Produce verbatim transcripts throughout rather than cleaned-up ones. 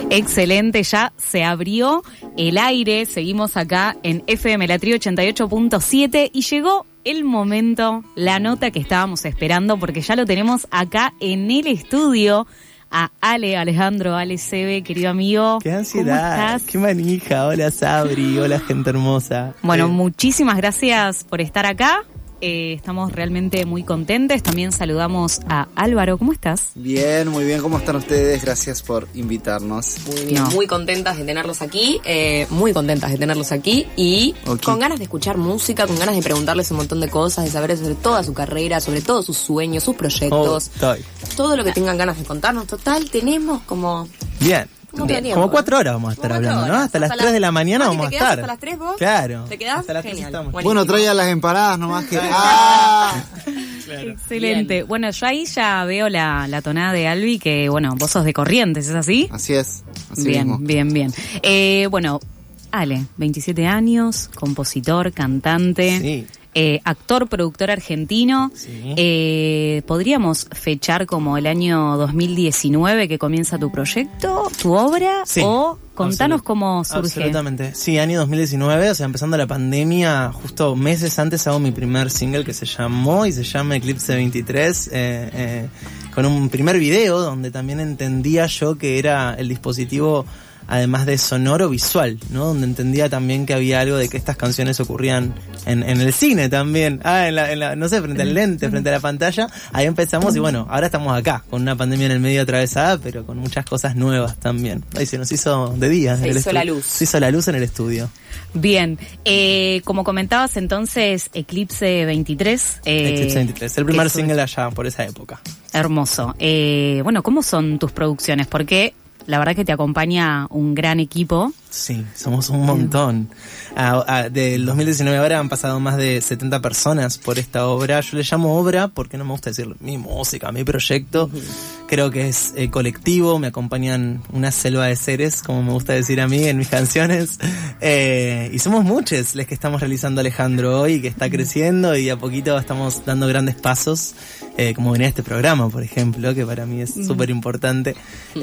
Excelente, ya se abrió el aire, seguimos acá en F M La Trío ochenta y ocho punto siete y llegó el momento, la nota que estábamos esperando porque ya lo tenemos acá en el estudio a Ale, Alejandro, Ale Sebe, querido amigo. Qué ansiedad, ¿cómo estás? Qué manija, hola Sabri, hola gente hermosa. Bueno, eh. muchísimas gracias por estar acá. Eh, estamos realmente muy contentes. También saludamos a Álvaro. ¿Cómo estás? Bien, muy bien. ¿Cómo están ustedes? Gracias por invitarnos. Muy bien, no. muy contentas de tenerlos aquí. Eh, muy contentas de tenerlos aquí. Y okay. con ganas de escuchar música, con ganas de preguntarles un montón de cosas, de saber sobre toda su carrera, sobre todos sus sueños, sus proyectos. Oh, todo lo que tengan ganas de contarnos. Total, tenemos como... Bien. Bien, como cuatro horas vamos a estar hablando, ¿no? Hasta, hasta las tres de la mañana vamos a estar. ¿Hasta las tres vos? Claro. ¿Te quedás? Hasta las Genial. tres estamos. Bueno, traigan las empanadas nomás que... ¡Ah! Claro. Excelente. Bien. Bueno, yo ahí ya veo la, la tonada de Albi, que bueno, vos sos de Corrientes, ¿es así? Así es. Así bien, mismo. bien, bien. Eh, bueno, Ale, veintisiete años, compositor, cantante. Sí. Eh, actor, productor argentino. Sí. Eh, ¿Podríamos fechar como el año dos mil diecinueve que comienza tu proyecto, tu obra? Sí. O contanos Absolut- cómo surge. Absolutamente. Sí, año dos mil diecinueve, o sea, empezando la pandemia, justo meses antes hago mi primer single que se llamó y se llama Eclipse veintitrés, eh, eh, con un primer video donde también entendía yo que era el dispositivo, además de sonoro, visual, ¿no? Donde entendía también que había algo de que estas canciones ocurrían en, en el cine también. Ah, en la, en la, no sé, frente al lente, frente a la pantalla. Ahí empezamos y bueno, ahora estamos acá, con una pandemia en el medio atravesada, pero con muchas cosas nuevas también. Ahí se nos hizo de día. Se en el hizo estu- la luz. Se hizo la luz en el estudio. Bien, eh, como comentabas entonces, Eclipse veintitrés. Eh, Eclipse veintitrés, el primer es un... single allá por esa época. Hermoso. Eh, bueno, ¿cómo son tus producciones? Porque la verdad que te acompaña un gran equipo. Sí, somos un montón. A, a, del dos mil diecinueve ahora han pasado más de setenta personas por esta obra. Yo le llamo obra porque no me gusta decir mi música, mi proyecto. Uh-huh. Creo que es eh, colectivo, me acompañan una selva de seres, como me gusta decir a mí en mis canciones. Eh, y somos muchos los que estamos realizando Alejandro hoy, que está creciendo y a poquito estamos dando grandes pasos, eh, como venía este programa, por ejemplo, que para mí es uh-huh. súper importante.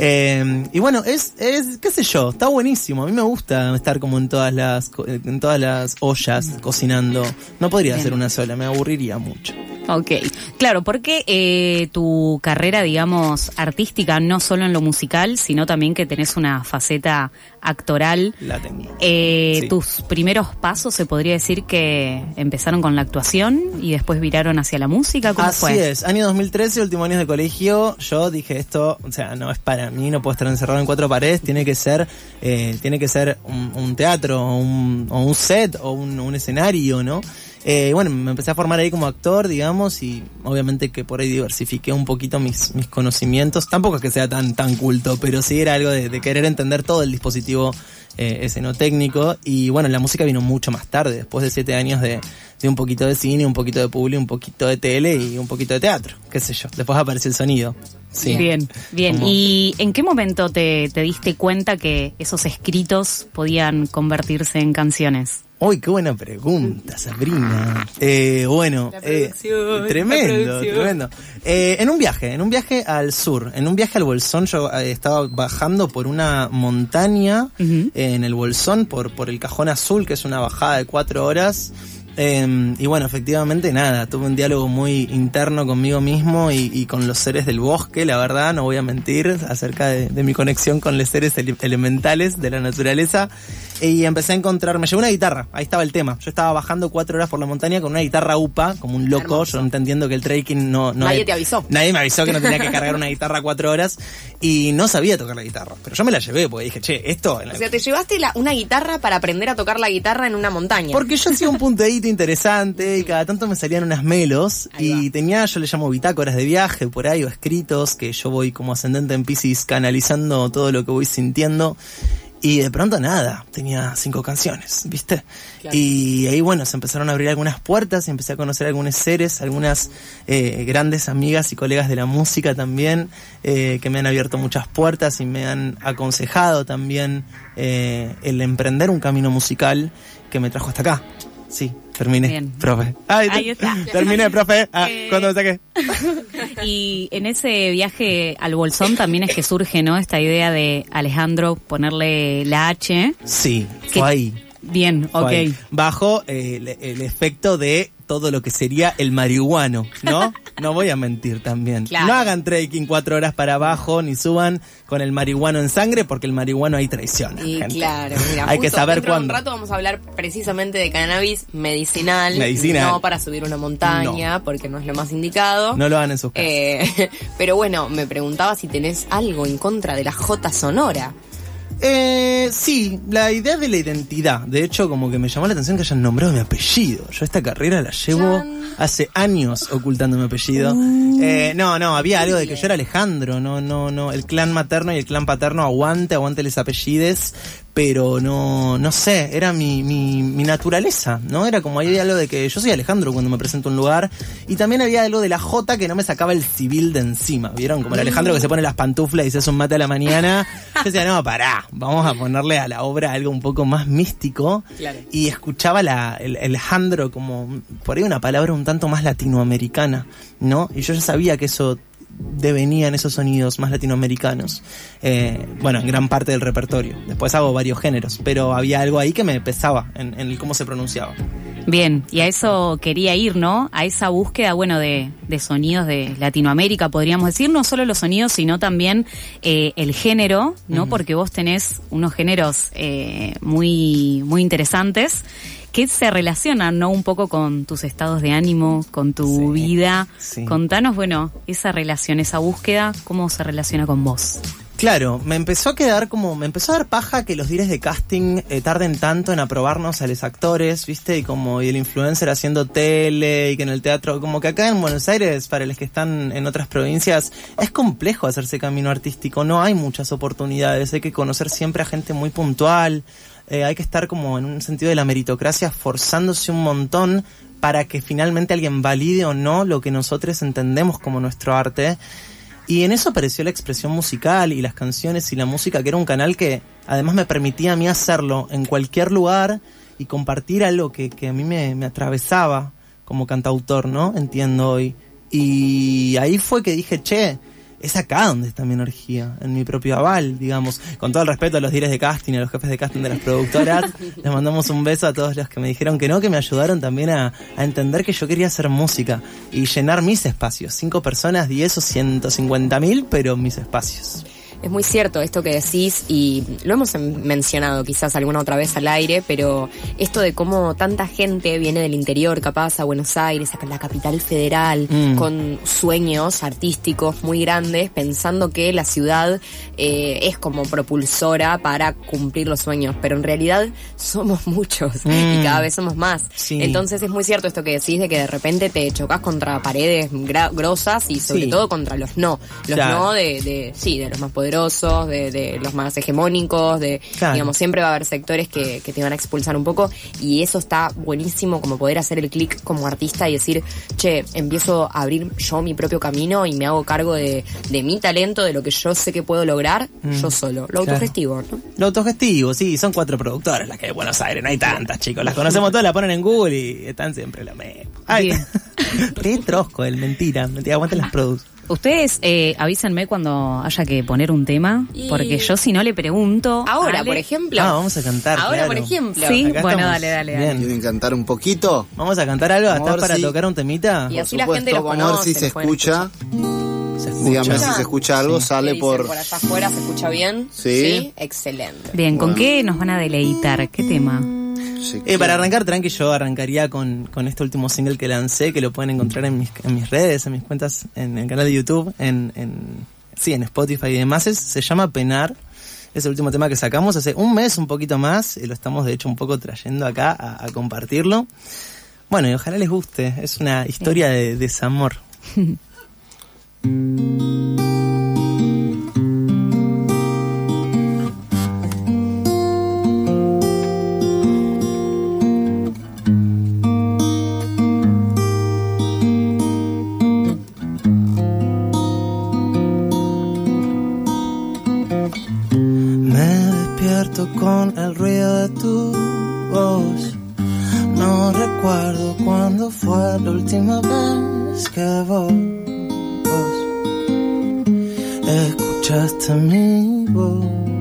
Eh, y bueno, es, es, qué sé yo, está buenísimo. A mí me gusta estar como en todas las en todas las ollas cocinando. No podría Bien. hacer una sola, me aburriría mucho. Ok, claro, porque eh, tu carrera, digamos, artística, no solo en lo musical, sino también que tenés una faceta actoral. La tengo. Eh, sí. Tus primeros pasos, se podría decir que empezaron con la actuación y después viraron hacia la música. ¿Cómo Así fue? Así es, año dos mil trece, último año de colegio, yo dije esto, o sea, no es para mí, no puedo estar encerrado en cuatro paredes, tiene que ser, eh, tiene que ser un, un teatro, o un, o un set, o un, un escenario, ¿no? Eh, bueno, me empecé a formar ahí como actor, digamos, y obviamente que por ahí diversifiqué un poquito mis, mis conocimientos. Tampoco es que sea tan, tan culto, pero sí era algo de, de querer entender todo el dispositivo eh, escenotécnico. Y bueno, la música vino mucho más tarde, después de siete años de, de un poquito de cine, un poquito de publi, un poquito de tele y un poquito de teatro, qué sé yo. Después apareció el sonido. Sí. Bien, bien. Como... ¿Y en qué momento te, te diste cuenta que esos escritos podían convertirse en canciones? Uy, qué buena pregunta, Sabrina. Eh, bueno, eh, tremendo, tremendo. Eh, en un viaje, en un viaje al sur, en un viaje al Bolsón, yo eh, estaba bajando por una montaña uh-huh. eh, en el Bolsón, por, por el Cajón Azul, que es una bajada de cuatro horas. Eh, y bueno, efectivamente nada, tuve un diálogo muy interno conmigo mismo y, y con los seres del bosque, la verdad, no voy a mentir, acerca de, de mi conexión con los seres ele- elementales de la naturaleza. Y empecé a encontrar, me llegó una guitarra, ahí estaba el tema. Yo estaba bajando cuatro horas por la montaña con una guitarra UPA, como un loco, Hermoso. Yo entendiendo que el trekking no... no nadie hay, te avisó. Nadie me avisó que no tenía que cargar una guitarra cuatro horas y no sabía tocar la guitarra. Pero yo me la llevé porque dije, che, esto... O sea, te llevaste la, una guitarra para aprender a tocar la guitarra en una montaña. Porque yo hacía un punteíto interesante y cada tanto me salían unas melos y tenía, yo le llamo bitácoras de viaje por ahí o escritos que yo voy como ascendente en Piscis canalizando todo lo que voy sintiendo. Y de pronto nada, tenía cinco canciones, ¿viste? Claro. Y ahí bueno, se empezaron a abrir algunas puertas y empecé a conocer algunos seres, algunas eh, grandes amigas y colegas de la música también, eh, que me han abierto muchas puertas y me han aconsejado también eh, el emprender un camino musical que me trajo hasta acá. Sí, terminé, Bien. profe. Ay, Ahí está. Terminé, profe. Ah, Eh, ¿cuándo me saqué? Y en ese viaje al Bolsón también es que surge, ¿no? Esta idea de Alejandro ponerle la H. Sí, Que- fue ahí. Bien, fue ok. ahí. Bajo eh, el, el efecto de todo lo que sería el marihuano, ¿no? No voy a mentir también. Claro. No hagan trekking cuatro horas para abajo, ni suban con el marihuano en sangre, porque el marihuano ahí traiciona, Y gente. claro, mira, Hay que justo saber dentro de cuándo. un rato vamos a hablar precisamente de cannabis medicinal, Medicinal. no para subir una montaña, porque no es lo más indicado. No lo hagan en sus casas. Eh, pero bueno, me preguntaba si tenés algo en contra de la J Sonora. Eh, sí, la idea de la identidad. De hecho, como que me llamó la atención que hayan nombrado mi apellido. Yo esta carrera la llevo Chan. hace años ocultando mi apellido. Uh. Eh, no, no, había algo de que yo era Alejandro. No, no, no. El clan materno y el clan paterno aguante, aguante les apellides. Pero no, no sé, era mi, mi, mi naturaleza, ¿no? Era como ahí había algo de que yo soy Alejandro cuando me presento a un lugar. Y también había algo de la J que no me sacaba el civil de encima. ¿Vieron? Como el Alejandro que se pone las pantuflas y se hace un mate a la mañana. Yo decía, no, pará, vamos a ponerle a la obra algo un poco más místico. Claro. Y escuchaba la, el, el Alejandro como, por ahí una palabra un tanto más latinoamericana, ¿no? Y yo ya sabía que eso devenían esos sonidos más latinoamericanos. Eh, bueno, en gran parte del repertorio. Después hago varios géneros, pero había algo ahí que me pesaba en, en el cómo se pronunciaba. Bien, y a eso quería ir, ¿no? A esa búsqueda, bueno, de, de sonidos de Latinoamérica, podríamos decir, no solo los sonidos, sino también eh, el género, ¿no? Ujú. Porque vos tenés unos géneros eh, muy, muy interesantes que se relacionan, ¿no? Un poco con tus estados de ánimo, con tu Sí, vida. sí. Contanos, bueno, esa relación, esa búsqueda, ¿cómo se relaciona con vos? Claro, me empezó a quedar como, me empezó a dar paja que los directs de casting eh, tarden tanto en aprobarnos a los actores, ¿viste? Y como, y el influencer haciendo tele, y que en el teatro, como que acá en Buenos Aires, para los que están en otras provincias, es complejo hacerse camino artístico, no hay muchas oportunidades, hay que conocer siempre a gente muy puntual, eh, hay que estar como en un sentido de la meritocracia forzándose un montón para que finalmente alguien valide o no lo que nosotros entendemos como nuestro arte. Y en eso apareció la expresión musical y las canciones y la música, que era un canal que además me permitía a mí hacerlo en cualquier lugar y compartir algo que, que a mí me, me atravesaba como cantautor, ¿no? Entiendo hoy. Y ahí fue que dije, che, es acá donde está mi energía, en mi propio aval, digamos. Con todo el respeto a los directs de casting, a los jefes de casting de las productoras, les mandamos un beso a todos los que me dijeron que no, que me ayudaron también a, a entender que yo quería hacer música y llenar mis espacios. Cinco personas, diez o ciento cincuenta mil, pero mis espacios. Es muy cierto esto que decís y lo hemos em- mencionado quizás alguna otra vez al aire, pero esto de cómo tanta gente viene del interior capaz a Buenos Aires, a la capital federal, Mm. con sueños artísticos muy grandes, pensando que la ciudad eh, es como propulsora para cumplir los sueños, pero en realidad somos muchos Mm. y cada vez somos más. Sí. Entonces es muy cierto esto que decís de que de repente te chocas contra paredes gra- grosas y sobre Sí. todo contra los no. Los Claro. no de, de, sí, de los más poderosos, de, de los más hegemónicos, de, Claro. digamos, siempre va a haber sectores que, que te van a expulsar un poco y eso está buenísimo como poder hacer el clic como artista y decir, che, empiezo a abrir yo mi propio camino y me hago cargo de, de mi talento, de lo que yo sé que puedo lograr Mm. yo solo. Lo Claro. autogestivo, ¿no? Lo autogestivo, sí, son cuatro productoras las que hay en Buenos Aires, no hay tantas, chicos. Las conocemos todas, las ponen en Google y están siempre la misma. Ay, Bien. qué trosco, el mentira, mentira, aguanten las produs. Ustedes eh, avísenme cuando haya que poner un tema, Y- porque yo si no le pregunto... Ahora, Ale- por ejemplo. Ah, vamos a cantar. Ahora, claro. por ejemplo. Sí, Acá bueno, estamos. dale, dale, dale. Bien. ¿Quieren cantar un poquito? Vamos a cantar algo, Vamos a ¿estás ver para si- tocar un temita? Y Por así la gente los supuesto, vamos a ver conoce, si se los pueden escucha. Se escucha. Dígame si se escucha algo, Sí. sale ¿Qué por... dicen? Por allá afuera se escucha bien. Sí. Excelente. Bien, ¿con Bueno. qué nos van a deleitar? ¿Qué tema? Sí, Eh, para arrancar, tranqui, yo arrancaría con, con este último single que lancé, que lo pueden encontrar en mis, en mis redes, en mis cuentas, en el canal de YouTube, en, en sí, en Spotify y demás. Es- se llama Penar. Es el último tema que sacamos hace un mes, un poquito más, y lo estamos de hecho un poco trayendo acá a, a compartirlo. Bueno, y ojalá les guste. Es una historia de desamor. Me despierto con el ruido de tu voz. No recuerdo recuerdo cuando fue la última vez que vos, vos escuchaste mi voz.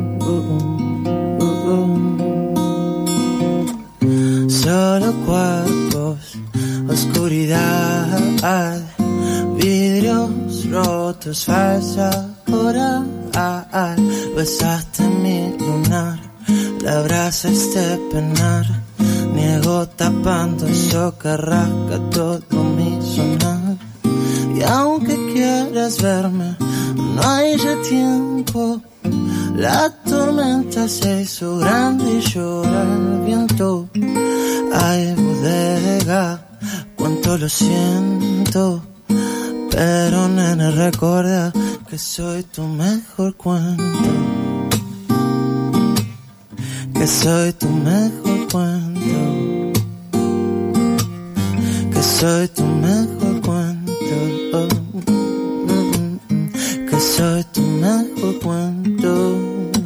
Solo cuerpos, oscuridad, vidrios rotos, falsa coral. Besaste mi lunar, la abrazaste penar. Niego tapando eso que rasca todo mi sonar. Y aunque quieras verme, no hay ya tiempo. La tormenta se hizo grande y llora el viento. Ay, bodega, cuánto lo siento. Pero nena, recuerda que soy tu mejor cuento. Que soy tu mejor cuento. Que soy tu mejor cuento. Oh, mm, mm, mm. Que soy tu mejor cuento.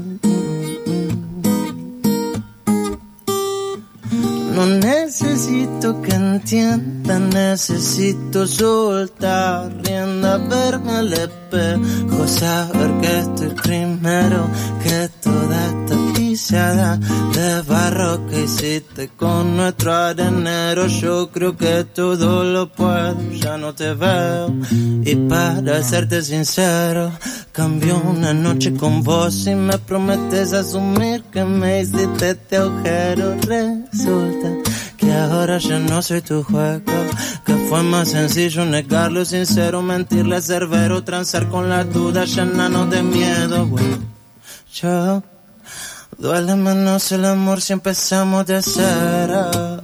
No necesito que entiendan, necesito soltar rienda, verme al espejo, saber que estoy primero que toda esta pisada de barro que hiciste con nuestro arenero. Yo creo que todo lo puedo, ya no te veo. Y para serte sincero, cambió una noche con vos y me prometes asumir que me hiciste este agujero. Resulta que ahora ya no soy tu juego, que fue más sencillo negarlo, sincero, mentirle, ser vero, transar con las dudas, llenarnos de miedo. Bueno, yo, duele menos el amor si empezamos de cero.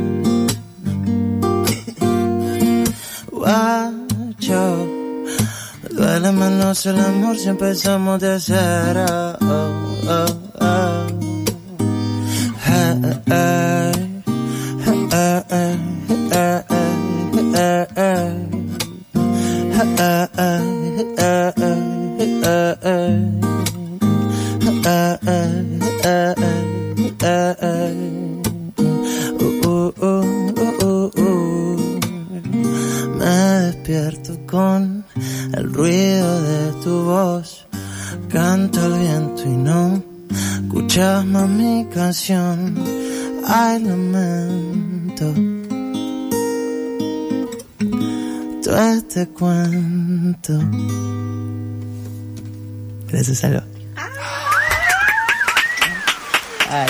Guacho, duele menos el amor si empezamos de cero. Oh, oh, oh. Hey, hey. Uh, uh, uh, uh, uh, me despierto con el ruido de tu voz, canta el viento y no escuchas más mi canción. Ay, lamento todo este cuento. Gracias, Alba. Ay,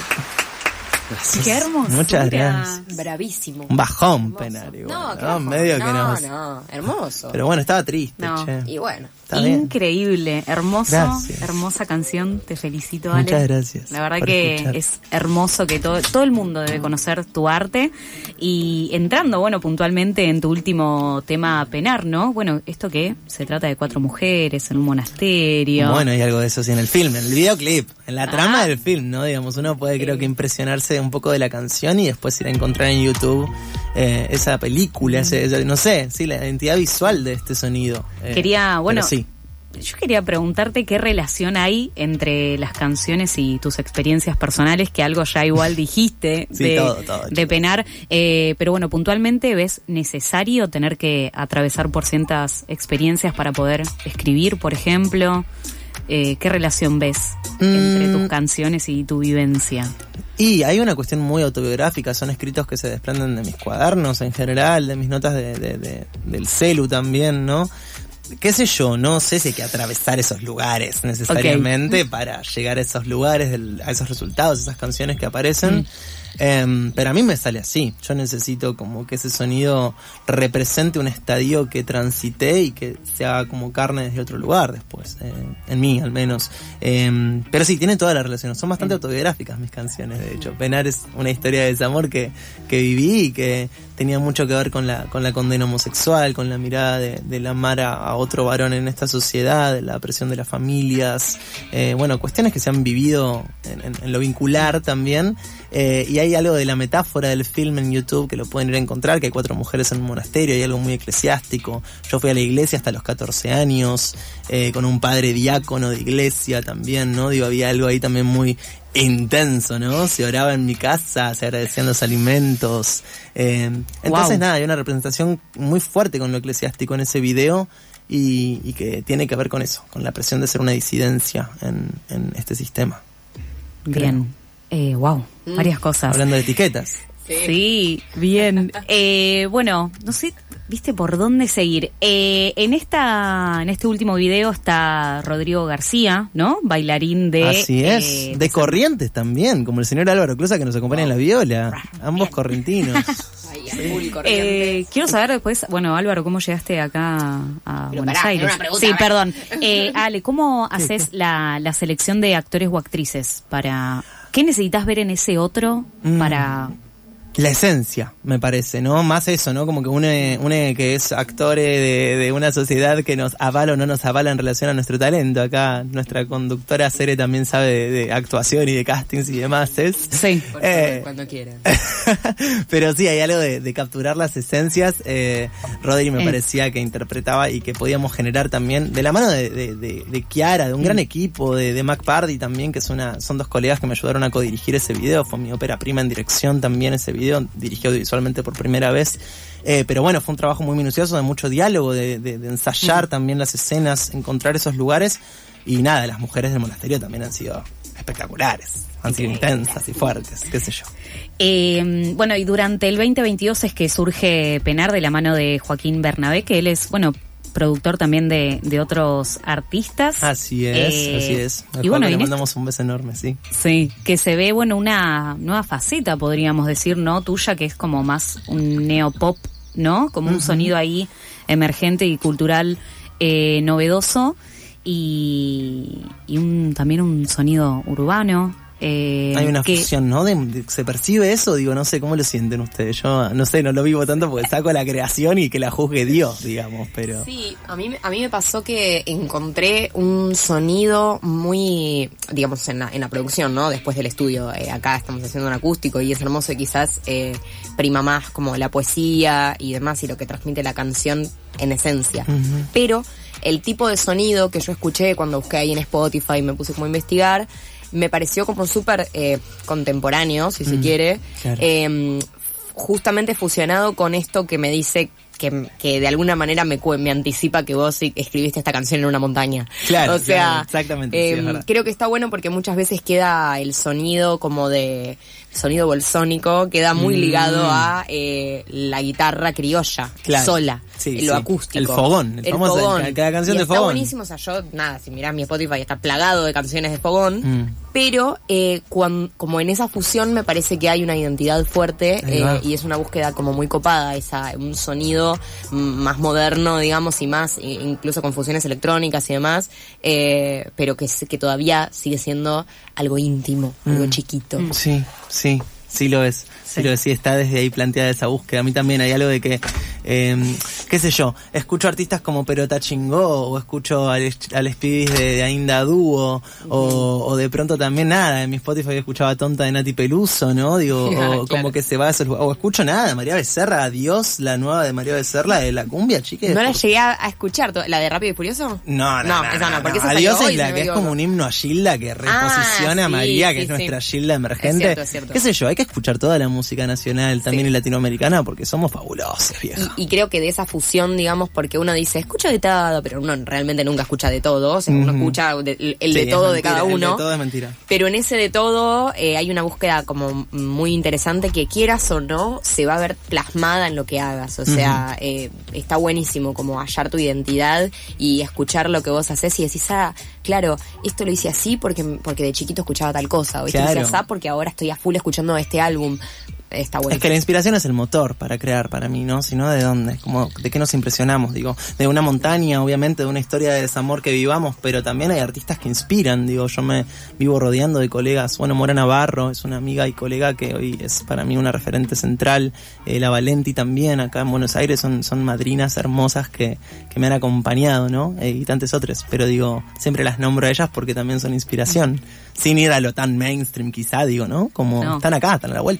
gracias. Qué hermoso. Muchas gracias. Bravísimo. Un bajón, Hermoso. Penar, igual, No, ¿no? qué bajón. Medio no, que nos... no, hermoso. Pero bueno, estaba triste, No. che. Y bueno. Está bien. Increíble, hermoso, Gracias. hermosa canción, te felicito, Ale. Muchas gracias La verdad por que escuchar. es hermoso que todo, todo el mundo debe conocer tu arte. Y entrando, bueno, puntualmente en tu último tema, Penar, ¿no? Bueno, esto que se trata de cuatro mujeres en un monasterio. Bueno, hay algo de eso sí en el film, en el videoclip, en la trama Ah. del film, ¿no? Digamos, uno puede creo que impresionarse un poco de la canción y después ir a encontrar en YouTube eh, esa película, ese, ese- no sé, sí, la identidad visual de este sonido. Eh, Quería, bueno, pero sí. yo quería preguntarte qué relación hay entre las canciones y tus experiencias personales, que algo ya igual dijiste Sí, de, todo, todo, de chicos. Penar, eh, pero bueno, puntualmente, ¿ves necesario tener que atravesar por ciertas experiencias para poder escribir, por ejemplo? Eh, ¿Qué relación ves entre Mm. tus canciones y tu vivencia? Y hay una cuestión muy autobiográfica, son escritos que se desprenden de mis cuadernos en general, de mis notas de, de, de- del celu también, ¿no? Qué sé yo, no sé si hay que atravesar esos lugares necesariamente para llegar a esos lugares, del- a esos resultados, esas canciones que aparecen. Mm. Em, pero a mí me sale así. Yo necesito como que ese sonido represente un estadio que transité y que se haga como carne desde otro lugar después, eh, en mí al menos. Em, pero sí, tiene toda la relación. Son bastante autobiográficas mis canciones, de hecho. Penar es una historia de desamor que, que viví y que tenía mucho que ver con la, con la condena homosexual, con la mirada de, de amar a, a otro varón en esta sociedad, de la presión de las familias, eh, bueno, cuestiones que se han vivido en, en, en lo vincular también. Eh, y hay algo de la metáfora del film en YouTube que lo pueden ir a encontrar, que hay cuatro mujeres en un monasterio, hay algo muy eclesiástico. Yo fui a la iglesia hasta los catorce años, eh, con un padre diácono de iglesia también, ¿no? Digo, había algo ahí también muy intenso, ¿no? Se oraba en mi casa, se agradecían los alimentos. Eh, entonces, wow. nada, hay una representación muy fuerte con lo eclesiástico en ese video y, y que tiene que ver con eso, con la presión de ser una disidencia en, en este sistema. Bien. Eh, wow, mm. varias cosas. Hablando de etiquetas. Sí, sí bien. Eh, bueno, no sé, viste por dónde seguir. Eh, en esta, en este último video está Rodrigo García, ¿no? Bailarín de... Así es, eh, de Corrientes también, como el señor Álvaro Closa que nos acompaña oh. en la viola. Ambos correntinos. Ay, eh, quiero saber después, bueno, Álvaro, ¿cómo llegaste acá a Pero Buenos pará, Aires? Una pregunta, sí, ¿verdad? Perdón. Eh, Ale, ¿cómo haces la, la selección de actores o actrices para... ¿Qué necesitas ver en ese otro mm. para...? La esencia, me parece, ¿no? Más eso, ¿no? Como que une, une que es actor de, de una sociedad que nos avala o no nos avala en relación a nuestro talento. Acá nuestra conductora Cere también sabe de, de actuación y de castings y demás, ¿es? Sí, por eh, favor, cuando quieran. Pero sí, hay algo de, de capturar las esencias. Eh, Rodri me eh. parecía que interpretaba y que podíamos generar también, de la mano de, de, de, de Chiara, de un mm. gran equipo, de, de Mac Pardy también, que es una, son dos colegas que me ayudaron a codirigir ese video. Fue mi ópera prima en dirección también ese video. Dirigió audiovisualmente por primera vez, eh, pero bueno, fue un trabajo muy minucioso, de mucho diálogo, de, de, de ensayar mm. también las escenas, encontrar esos lugares, y nada, las mujeres del monasterio también han sido espectaculares, han sido intensas y fuertes, qué sé yo. Eh, bueno, y durante el veinte veintidós es que surge Penar de la mano de Joaquín Bernabé, que él es, bueno, productor también de, de otros artistas. Así es, eh, así es. Y bueno, le mandamos esto, un beso enorme, sí. Sí, que se ve, bueno, una nueva faceta, podríamos decir, ¿no? Tuya, que es como más un neopop, ¿no? Como un uh-huh. sonido ahí emergente y cultural eh, novedoso y, y un también un sonido urbano. Eh, Hay una que... fusión, ¿no? De, de, ¿Se percibe eso? Digo, no sé, ¿cómo lo sienten ustedes? Yo, no sé, no lo vivo tanto porque saco la creación y que la juzgue Dios, digamos, pero... Sí, a mí, a mí me pasó que encontré un sonido muy, digamos, en la, en la producción, ¿no? Después del estudio, eh, acá estamos haciendo un acústico y es hermoso y quizás eh, prima más como la poesía y demás y lo que transmite la canción en esencia. Uh-huh. Pero el tipo de sonido que yo escuché cuando busqué ahí en Spotify y me puse como a investigar, me pareció como súper eh, contemporáneo, si mm, se quiere, claro. eh, justamente fusionado con esto que me dice que, que de alguna manera me, me anticipa que vos escribiste esta canción en una montaña. Claro, o sea, claro, exactamente. Eh, sí, creo que está bueno porque muchas veces queda el sonido como de... sonido bolsónico queda muy ligado a eh, la guitarra criolla, claro. sola, sí, lo sí. acústico. El fogón, el, el famoso, fogón. Cada canción y de está fogón. Buenísimo, o sea, yo, nada, si mirás mi Spotify está plagado de canciones de fogón, mm. pero eh, cuando, como en esa fusión me parece que hay una identidad fuerte eh, y es una búsqueda como muy copada, esa, un sonido más moderno, digamos, y más, incluso con fusiones electrónicas y demás, eh, pero que, que todavía sigue siendo algo íntimo, mm. algo chiquito. Sí, sí. Sí lo es, sí. sí lo es, sí está desde ahí planteada esa búsqueda. A mí también hay algo de que, eh, qué sé yo, escucho artistas como Perota Chingó, o escucho al, al Espidis de, de Ainda Dúo, uh-huh. o, o de pronto también nada, en mi Spotify escuchaba Tonta de Nati Peluso, ¿no? Digo, sí, o claro. como que se va a esos lugares, o escucho nada, María Becerra, Adiós, la nueva de María Becerra, de la cumbia, chique. ¿No la llegué a escuchar, la de Rápido y Furioso? No, no, no, no, esa no, no, porque no. esa Adiós es es la hoy, que es como un himno a Gilda que reposiciona ah, a María, sí, que sí, es nuestra sí. Gilda emergente. Es cierto, es cierto. Qué sé yo, hay que escuchar toda la música nacional también sí. y latinoamericana porque somos fabulosos, vieja. Y, y creo que de esa fusión, digamos, porque uno dice, escucha de todo, pero uno realmente nunca escucha de todo, o sea, uno uh-huh. escucha de, el, el sí, de todo mentira, de cada uno. El de todo es mentira. Pero en ese de todo eh, hay una búsqueda como muy interesante que quieras o no, se va a ver plasmada en lo que hagas. O sea, uh-huh. eh, está buenísimo como hallar tu identidad y escuchar lo que vos haces y decís, ah, claro, esto lo hice así porque, porque de chiquito escuchaba tal cosa, o esto claro. lo hice así porque ahora estoy a full escuchando este álbum. Está bueno. Es que la inspiración es el motor para crear para mí, ¿no? Si no, ¿de dónde? Como, ¿de qué nos impresionamos? Digo, de una montaña, obviamente, de una historia de desamor que vivamos, pero también hay artistas que inspiran. Digo, yo me vivo rodeando de colegas. Bueno, Mora Navarro es una amiga y colega que hoy es para mí una referente central. Eh, la Valenti también, acá en Buenos Aires, son, son madrinas hermosas que, que me han acompañado, ¿no? Eh, y tantas otras. Pero digo, siempre las nombro a ellas porque también son inspiración. Sin ir a lo tan mainstream quizá, digo, ¿no? Como no. están acá, están a la vuelta.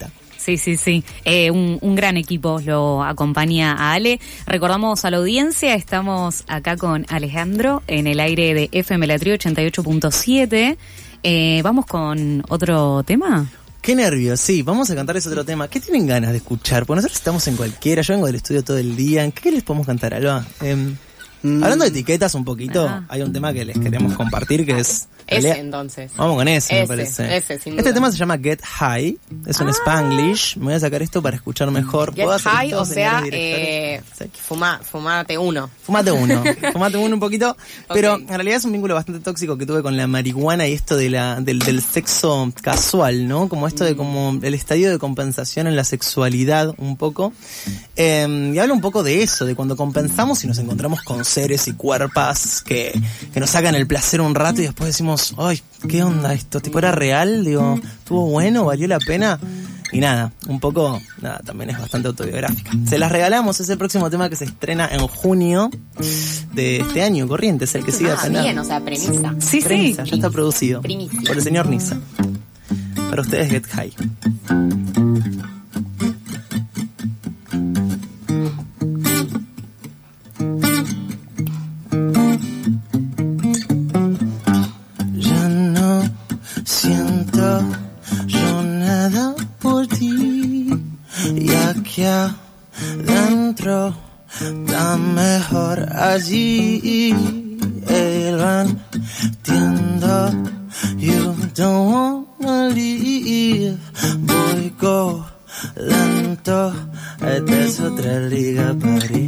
Sí, sí, sí. Eh, un, un gran equipo lo acompaña a Ale. Recordamos a la audiencia, estamos acá con Alejandro en el aire de F M La Trío ochenta y ocho punto siete. Eh, ¿Vamos con otro tema? Qué nervios, sí, vamos a cantarles otro tema. ¿Qué tienen ganas de escuchar? Porque nosotros estamos en cualquiera, yo vengo del estudio todo el día. ¿En qué les podemos cantar, Alba? Eh, mm. Hablando de etiquetas un poquito, ah. hay un tema que les queremos compartir que es... Ese Alea. entonces. Vamos con ese, ese me parece. Ese, sin este duda. tema se llama Get High, es un ah. Spanglish. Me voy a sacar esto para escuchar mejor. Get High, esto, o sea, eh, sí. fuma, fumate uno. Fumate uno, fumate uno un poquito. Okay. Pero en realidad es un vínculo bastante tóxico que tuve con la marihuana y esto de la del, del sexo casual, ¿no? Como esto de como el estadio de compensación en la sexualidad un poco. Eh, y habla un poco de eso, de cuando compensamos y nos encontramos con seres y cuerpas que, que nos sacan el placer un rato y después decimos, ay, ¿qué onda esto? ¿Tipo era real? Digo, ¿estuvo bueno? ¿Valió la pena? Y nada, un poco, nada, también es bastante autobiográfica. Se las regalamos, es el próximo tema que se estrena en junio de este año, Corrientes, el que sigue Ah, bien, o sea, premisa. Sí, premisa, sí. ya está producido. Primicia. Por el señor Nisa. Para ustedes, Get High. Siento yo nada por ti, y aquí adentro está mejor allí. El entiendo, you don't wanna leave. Voy go lento, esta es otra liga París.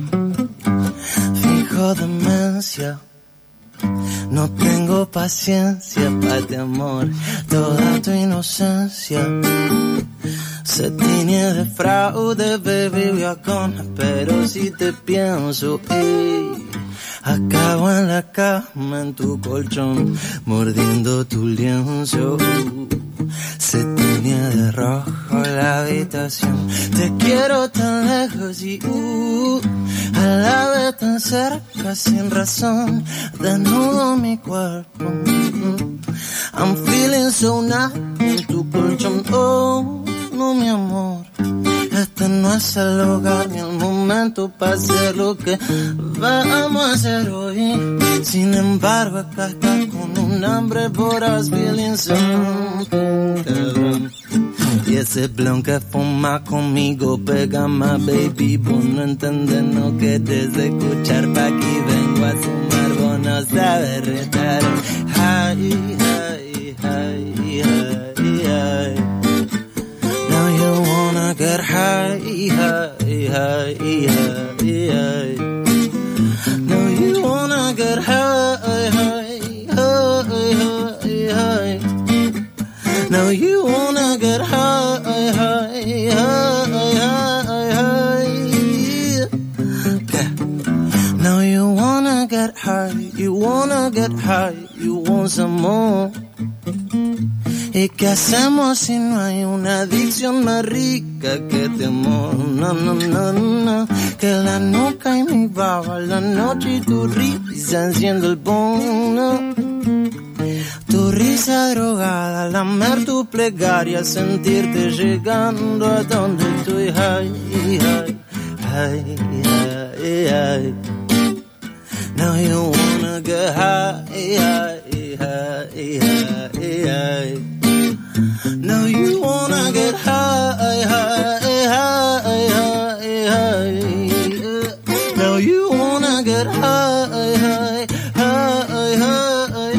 Fijo demencia. No tengo paciencia para ti, amor, toda tu inocencia se tiñe de fraude, baby, we are gonna. Pero si te pienso, ey, acabo en la cama, en tu colchón, mordiendo tu lienzo. Se tiñe de rojo la habitación. Te quiero tan lejos y uh, a la vez tan cerca, sin razón, desnudo mi cuerpo. I'm feeling so nice en tu colchón. Oh, no, mi amor, este no es el lugar ni el momento para hacer lo que vamos a hacer hoy. Sin embargo, acá estás con un hambre voraz, feeling something. Y ese blon que fuma conmigo pega más, baby. Vos no entendés, no querés escuchar, pa' aquí vengo a sumar. Vos no sabes retar. Hi, hi, hi, hi, hi. Now you wanna get high, high, high, high, high. Now you wanna get high, high, high, high, high. Now you wanna get high, high, high, high, high. Okay. Now you wanna get high, you wanna get high, you want some more. ¿Y qué hacemos si no hay una adicción más rica que te amor? No, no, no, no. Que la nuca y mi baba, la noche y tu risa enciende el bono. Tu risa drogada, lamer tu plegaria, sentirte llegando a donde estoy. High, high, high, high, high. Now you wanna get high, high, high, high, high. Now you wanna get high, high, high, high, high. Now you wanna get high, high, high, high,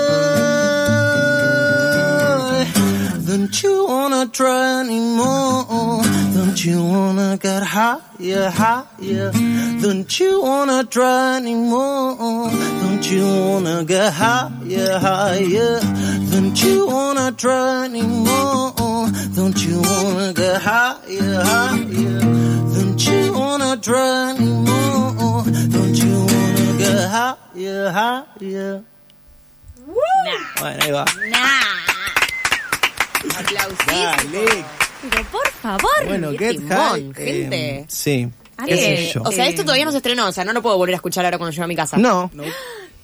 high. Don't you wanna try anymore? Don't you wanna get higher, higher? Don't you wanna try anymore? Don't you wanna get higher, higher? Don't you wanna try anymore? Don't you wanna get higher, higher? Don't you wanna try anymore? Don't you wanna get higher, higher? Nah. Bueno, ahí va. Nah. Aplausísimo. Pero por favor. Bueno, qué Get timón, High. gente. Eh, sí. Ale, ¿Qué sé yo? O sea, esto todavía no se estrenó, o sea, no lo puedo volver a escuchar ahora cuando llego a mi casa. No.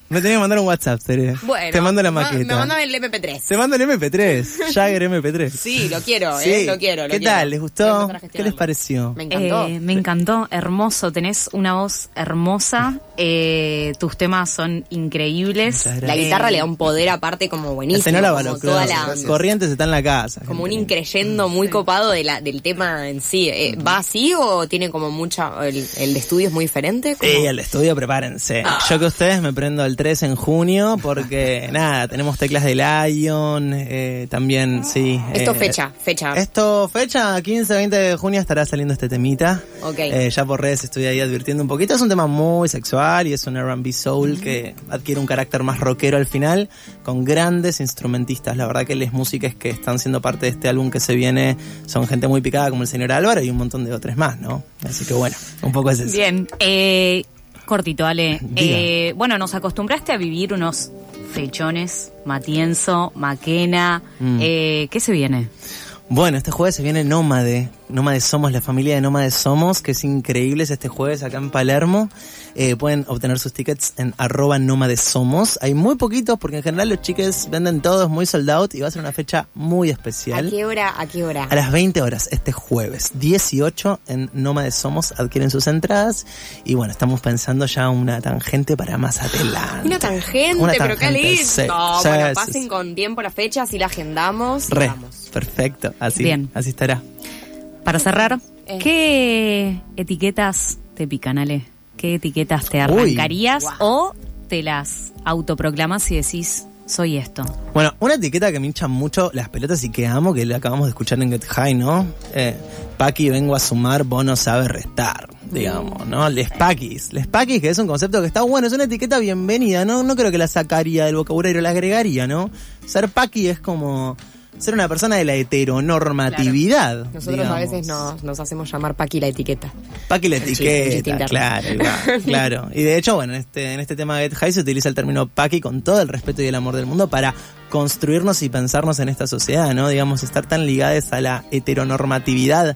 Me tenés que mandar un WhatsApp, Tere. Bueno, te mando la ma- maqueta. Me mandame el eme pe tres. Te mando el eme pe tres. Jagger eme pe tres. Sí, lo quiero, Sí. eh, lo quiero. Lo ¿Qué quiero. tal? ¿Les Voy a gustó? empezar a ¿Qué les gestionarlo. pareció? Me encantó. Eh, me encantó, hermoso, tenés una voz hermosa, eh, tus temas son increíbles. Muchas gracias. La guitarra Eh, le da un poder aparte como buenísimo. Señora como Baloclós. toda la, Corrientes está en la casa. como un gente. increyendo muy copado de la, del tema en sí. Eh, ¿Va así o tiene como mucha... el, el de estudio es muy diferente? ¿Cómo? Eh, al estudio, prepárense. Yo que ustedes me prendo el tres en junio porque, nada, tenemos teclas de Lion, eh, también, sí. Esto eh, fecha, fecha. Esto, fecha, quince, veinte de junio estará saliendo este temita. Ok. Eh, ya por redes estoy ahí advirtiendo un poquito. Es un tema muy sexual y es un erre and be soul que adquiere un carácter más rockero al final, con grandes instrumentistas. La verdad que las músicas que están siendo parte de este álbum que se viene son gente muy picada como el señor Álvaro y un montón de otros más, ¿no? Así que bueno, un poco es eso. Bien, eh, cortito, Ale. Diga. Eh, bueno, nos acostumbraste a vivir unos fechones, Matienzo, Maquena. Mm. Eh, ¿Qué se viene? Bueno, este jueves se viene Nómade. Nómade Somos, la familia de Nómade Somos, que es increíble, es este jueves acá en Palermo. Eh, pueden obtener sus tickets en arroba Nómade Somos. Hay muy poquitos porque en general los chiques venden todos muy sold out y va a ser una fecha muy ¿A especial. qué hora? ¿A qué hora? A las veinte horas, este jueves, dieciocho en Nómade Somos, adquieren sus entradas. Y bueno, estamos pensando ya una tangente para más adelante. Una tangente, Una pero qué tangente, lindo. sí, No, sí, bueno, sí, pasen sí. con tiempo la fecha, así la agendamos y Re, vamos. perfecto, así, Bien. así estará. Para cerrar, Eh. ¿qué etiquetas te pican, Ale? ¿Qué etiquetas te arrancarías Guau. o te las autoproclamas y decís, soy esto? Bueno, una etiqueta que me hincha mucho las pelotas y que amo, que la acabamos de escuchar en Get High, ¿no? Eh, Paqui, vengo a sumar, vos no sabes restar, digamos, ¿no? Les Paquis. Les Paquis, que es un concepto que está bueno, es una etiqueta bienvenida, ¿no? No creo que la sacaría del vocabulario, la agregaría, ¿no? Ser Paqui es como ser una persona de la heteronormatividad. Nosotros digamos. a veces nos, nos hacemos llamar Paqui la etiqueta. Paqui la Un chiste, un chiste etiqueta, interno. claro, igual, claro. Y de hecho, bueno, en este, en este tema de Get High se utiliza el término Paqui con todo el respeto y el amor del mundo para construirnos y pensarnos en esta sociedad, ¿no? Digamos, estar tan ligadas a la heteronormatividad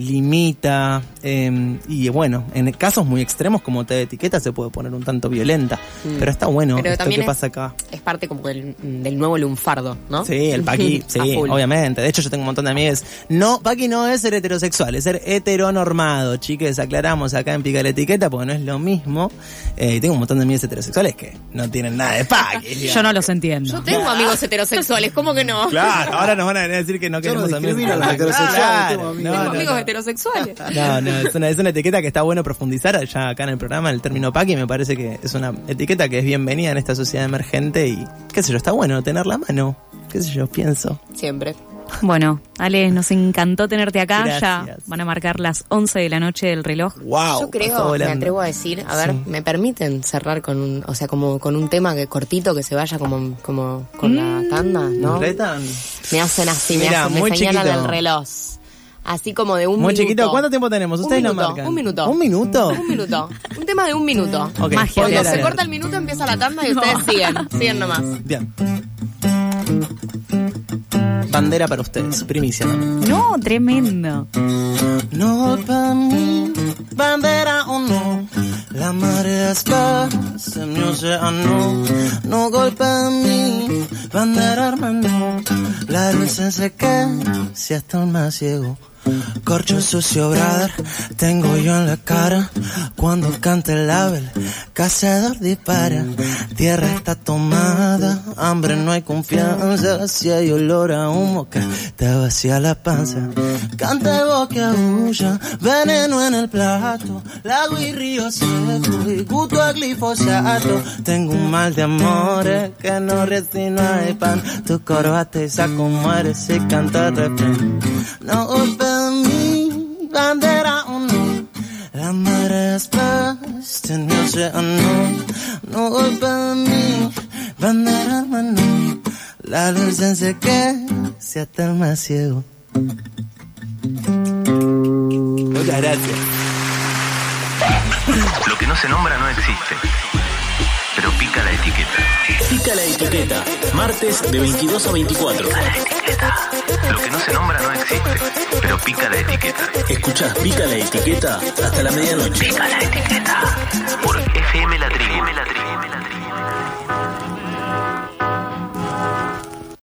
limita, eh, y bueno, en casos muy extremos como te etiqueta se puede poner un tanto violenta, Mm. pero está bueno Pero esto también que es- pasa acá. Es parte como del, del nuevo lunfardo, ¿no? Sí, el Paqui, A sí, full. obviamente. De hecho, yo tengo un montón de amigas. No, Paqui no es ser heterosexual, es ser heteronormado. Chiques, aclaramos acá en Pica la Etiqueta porque no es lo mismo. Eh, y tengo un montón de amigas heterosexuales que no tienen nada de Paqui. Yo no los entiendo. Yo tengo amigos heterosexuales, ¿cómo que no? Claro, ahora nos van a venir a decir que no Yo no queremos amigos discrimino a los heterosexuales, Claro, tengo amigos. no, Tengo no, amigos no. heterosexuales. No, no, es una, es una etiqueta que está bueno profundizar ya acá en el programa, el término Paqui me parece que es una etiqueta que es bienvenida en esta sociedad emergente y qué sé yo, está bueno tenerla a mano, qué sé yo, pienso. Siempre. Bueno, Ale, nos encantó tenerte acá. Gracias. Ya van a marcar las once de la noche del reloj. Wow. Yo creo, me atrevo a decir, a ver, Sí. ¿me permiten cerrar con un, o sea, como con un tema que cortito que se vaya como, como con la tanda, ¿no? ¿Retan? Me hacen así, me, Mira, hacen, me muy señalan chiquito. el reloj. Así como de un Muy minuto. chiquito, ¿cuánto tiempo tenemos? Un Ustedes lo minuto, marcan. un minuto. ¿Un minuto? Un minuto. Un tema de un minuto. Ok, Magia. voy a Cuando se leer. corta el minuto empieza la tanda y ustedes siguen, siguen nomás. Bien. Bandera para ustedes, primicia también. No, tremendo. No para mí, bandera o no, la marea se mi océano, no golpea mí, bandera hermano, la luz se seca, si hasta un más ciego. Corcho sucio, brother, tengo yo en la cara. Cuando canta el ave, el cazador dispara. Tierra está tomada, hambre no hay confianza. Si hay olor a humo que te vacía la panza. Canta el bosque aúlla, veneno en el plato. Lago y río seco y gusto a glifosato. Tengo un mal de amores que no resino hay pan. Tu corbata y saco muere si canta el refrán. No golpea mi bandera o no, la marea es paz en mi océano. No golpea mi bandera hermano, la luz se seca si hasta el más ciego. Muchas gracias. Lo que no se nombra no existe, pero pica la etiqueta. Pica la etiqueta, martes de veintidós a veinticuatro. Lo que no se nombra no existe, pero pica la etiqueta. Escuchás Pica la etiqueta hasta la medianoche. Pica la etiqueta por F M La Tribu.